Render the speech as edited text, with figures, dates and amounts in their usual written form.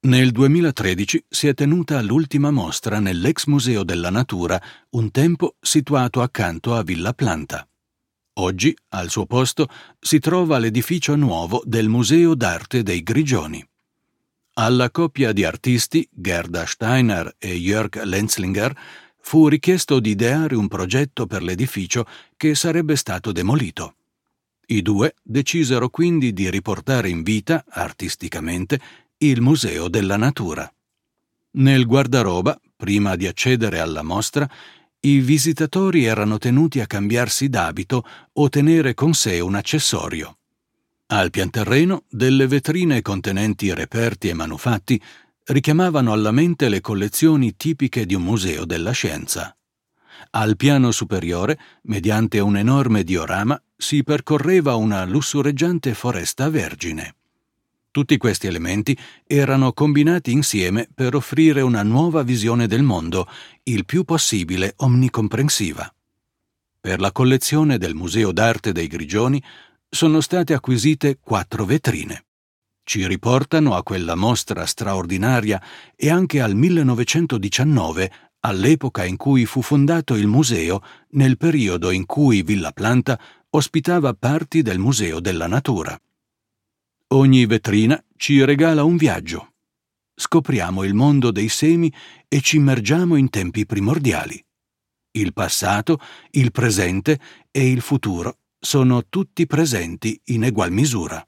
Nel 2013 si è tenuta l'ultima mostra nell'ex Museo della Natura, un tempo situato accanto a Villa Planta. Oggi, al suo posto, si trova l'edificio nuovo del Museo d'Arte dei Grigioni. Alla coppia di artisti, Gerda Steiner e Jörg Lenzlinger, fu richiesto di ideare un progetto per l'edificio che sarebbe stato demolito. I due decisero quindi di riportare in vita, artisticamente, il Museo della Natura. Nel guardaroba, prima di accedere alla mostra, i visitatori erano tenuti a cambiarsi d'abito o tenere con sé un accessorio. Al pianterreno, delle vetrine contenenti reperti e manufatti richiamavano alla mente le collezioni tipiche di un museo della scienza. Al piano superiore, mediante un enorme diorama, si percorreva una lussureggiante foresta vergine. Tutti questi elementi erano combinati insieme per offrire una nuova visione del mondo, il più possibile omnicomprensiva. Per la collezione del Museo d'Arte dei Grigioni sono state acquisite 4 vetrine. Ci riportano a quella mostra straordinaria e anche al 1919, all'epoca in cui fu fondato il museo, nel periodo in cui Villa Planta ospitava parti del Museo della Natura. Ogni vetrina ci regala un viaggio. Scopriamo il mondo dei semi e ci immergiamo in tempi primordiali. Il passato, il presente e il futuro sono tutti presenti in egual misura.